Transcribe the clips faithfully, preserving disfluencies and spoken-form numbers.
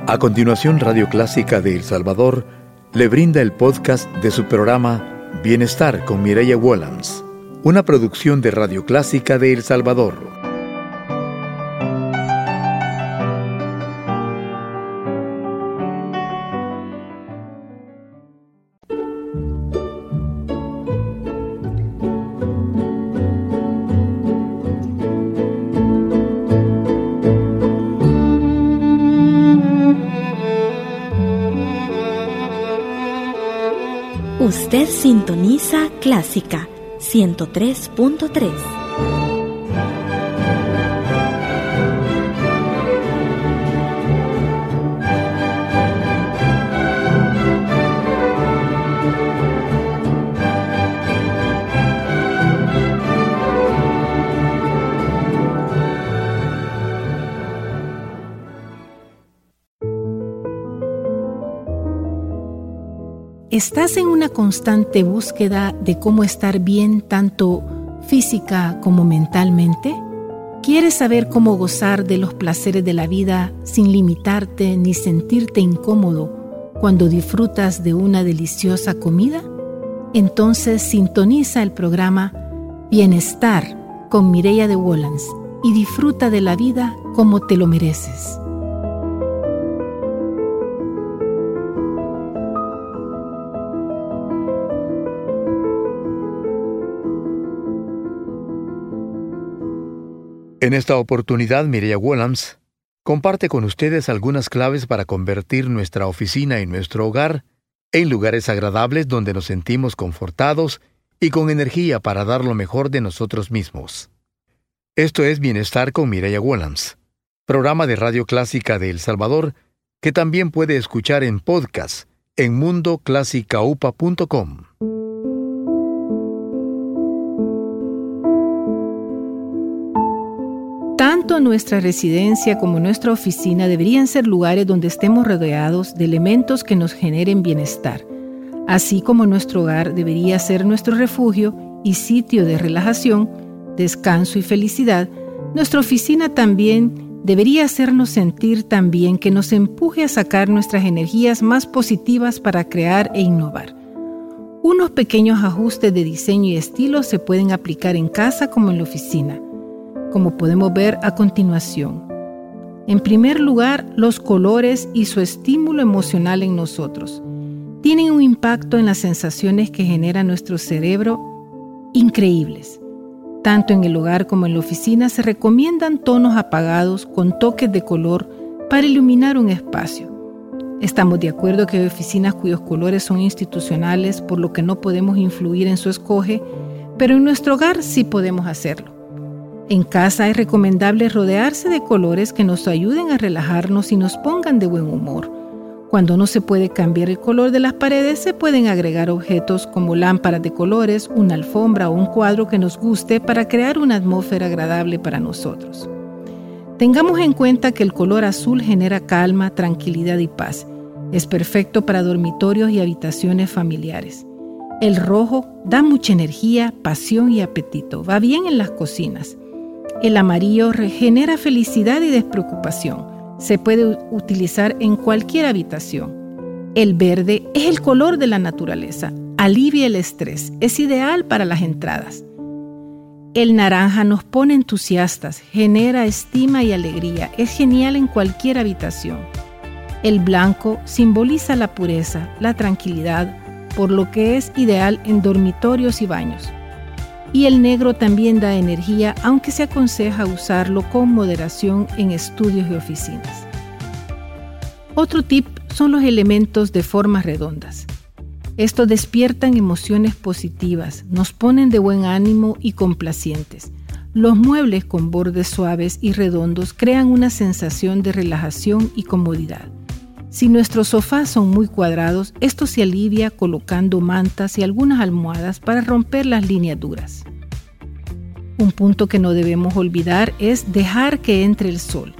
A continuación, Radio Clásica de El Salvador le brinda el podcast de su programa Bienestar con Mireya Wollams, una producción de Radio Clásica de El Salvador. Usted sintoniza Clásica ciento tres punto tres. ¿Estás en una constante búsqueda de cómo estar bien tanto física como mentalmente? ¿Quieres saber cómo gozar de los placeres de la vida sin limitarte ni sentirte incómodo cuando disfrutas de una deliciosa comida? Entonces sintoniza el programa Bienestar con Mireya de Wollams y disfruta de la vida como te lo mereces. En esta oportunidad, Mireya Wollams comparte con ustedes algunas claves para convertir nuestra oficina y nuestro hogar en lugares agradables donde nos sentimos confortados y con energía para dar lo mejor de nosotros mismos. Esto es Bienestar con Mireya Wollams, programa de Radio Clásica de El Salvador, que también puede escuchar en podcast en mundo clásica u p a punto com. Tanto nuestra residencia como nuestra oficina deberían ser lugares donde estemos rodeados de elementos que nos generen bienestar, así como nuestro hogar debería ser nuestro refugio y sitio de relajación, descanso y felicidad. Nuestra oficina también debería hacernos sentir tan bien que nos empuje a sacar nuestras energías más positivas para crear e innovar. Unos pequeños ajustes de diseño y estilo se pueden aplicar en casa como en la oficina, como podemos ver a continuación. En primer lugar, los colores y su estímulo emocional en nosotros tienen un impacto en las sensaciones que genera nuestro cerebro increíbles. Tanto en el hogar como en la oficina se recomiendan tonos apagados con toques de color para iluminar un espacio. Estamos de acuerdo que hay oficinas cuyos colores son institucionales, por lo que no podemos influir en su escoge, pero en nuestro hogar sí podemos hacerlo. En casa es recomendable rodearse de colores que nos ayuden a relajarnos y nos pongan de buen humor. Cuando no se puede cambiar el color de las paredes, se pueden agregar objetos como lámparas de colores, una alfombra o un cuadro que nos guste para crear una atmósfera agradable para nosotros. Tengamos en cuenta que el color azul genera calma, tranquilidad y paz. Es perfecto para dormitorios y habitaciones familiares. El rojo da mucha energía, pasión y apetito. Va bien en las cocinas. El amarillo genera felicidad y despreocupación. Se puede utilizar en cualquier habitación. El verde es el color de la naturaleza. Alivia el estrés. Es ideal para las entradas. El naranja nos pone entusiastas, genera estima y alegría. Es genial en cualquier habitación. El blanco simboliza la pureza, la tranquilidad, por lo que es ideal en dormitorios y baños. Y el negro también da energía, aunque se aconseja usarlo con moderación en estudios y oficinas. Otro tip son los elementos de formas redondas. Estos despiertan emociones positivas, nos ponen de buen ánimo y complacientes. Los muebles con bordes suaves y redondos crean una sensación de relajación y comodidad. Si nuestros sofás son muy cuadrados, esto se alivia colocando mantas y algunas almohadas para romper las líneas duras. Un punto que no debemos olvidar es dejar que entre el sol.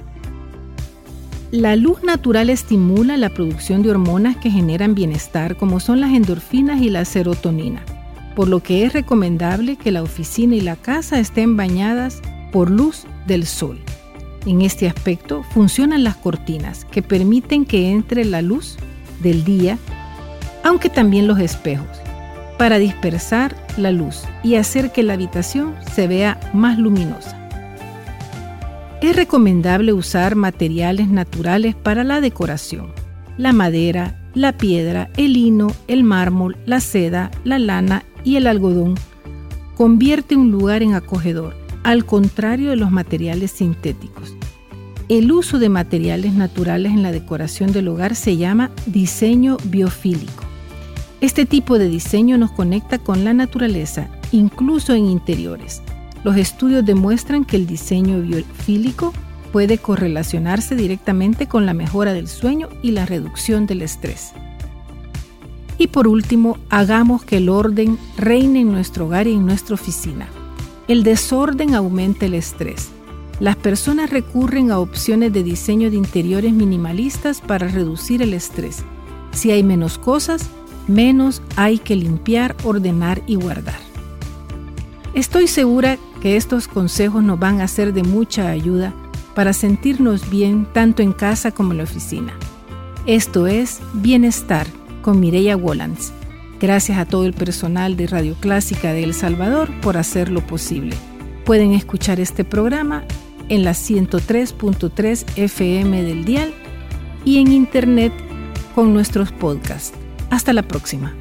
La luz natural estimula la producción de hormonas que generan bienestar, como son las endorfinas y la serotonina, por lo que es recomendable que la oficina y la casa estén bañadas por luz del sol. En este aspecto funcionan las cortinas, que permiten que entre la luz del día, aunque también los espejos, para dispersar la luz y hacer que la habitación se vea más luminosa. Es recomendable usar materiales naturales para la decoración: la madera, la piedra, el lino, el mármol, la seda, la lana y el algodón. Convierte un lugar en acogedor, al contrario de los materiales sintéticos. El uso de materiales naturales en la decoración del hogar se llama diseño biofílico. Este tipo de diseño nos conecta con la naturaleza, incluso en interiores. Los estudios demuestran que el diseño biofílico puede correlacionarse directamente con la mejora del sueño y la reducción del estrés. Y por último, hagamos que el orden reine en nuestro hogar y en nuestra oficina. El desorden aumenta el estrés. Las personas recurren a opciones de diseño de interiores minimalistas para reducir el estrés. Si hay menos cosas, menos hay que limpiar, ordenar y guardar. Estoy segura que estos consejos nos van a ser de mucha ayuda para sentirnos bien tanto en casa como en la oficina. Esto es Bienestar con Mireya Wollans. Gracias a todo el personal de Radio Clásica de El Salvador por hacerlo posible. Pueden escuchar este programa en la ciento tres punto tres F M del dial y en internet con nuestros podcasts. Hasta la próxima.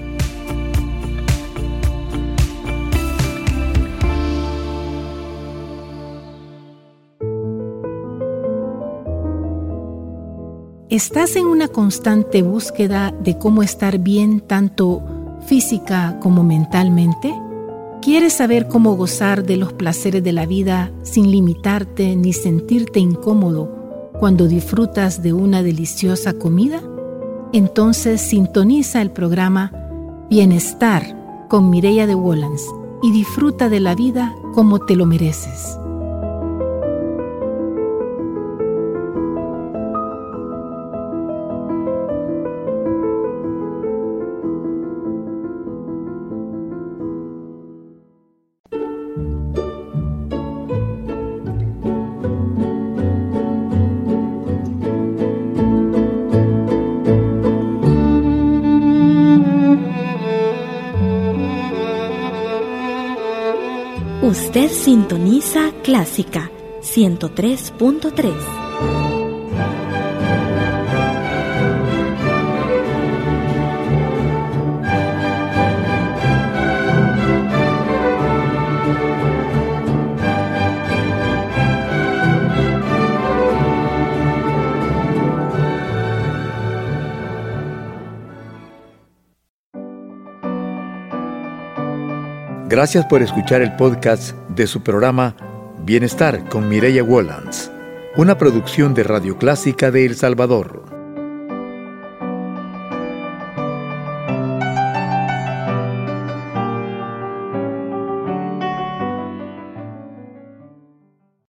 ¿Estás en una constante búsqueda de cómo estar bien tanto física como mentalmente? ¿Quieres saber cómo gozar de los placeres de la vida sin limitarte ni sentirte incómodo cuando disfrutas de una deliciosa comida? Entonces sintoniza el programa Bienestar con Mireya de Wollans y disfruta de la vida como te lo mereces. Usted sintoniza Clásica ciento tres punto tres. Gracias por escuchar el podcast de su programa Bienestar con Mireya Wollans, una producción de Radio Clásica de El Salvador.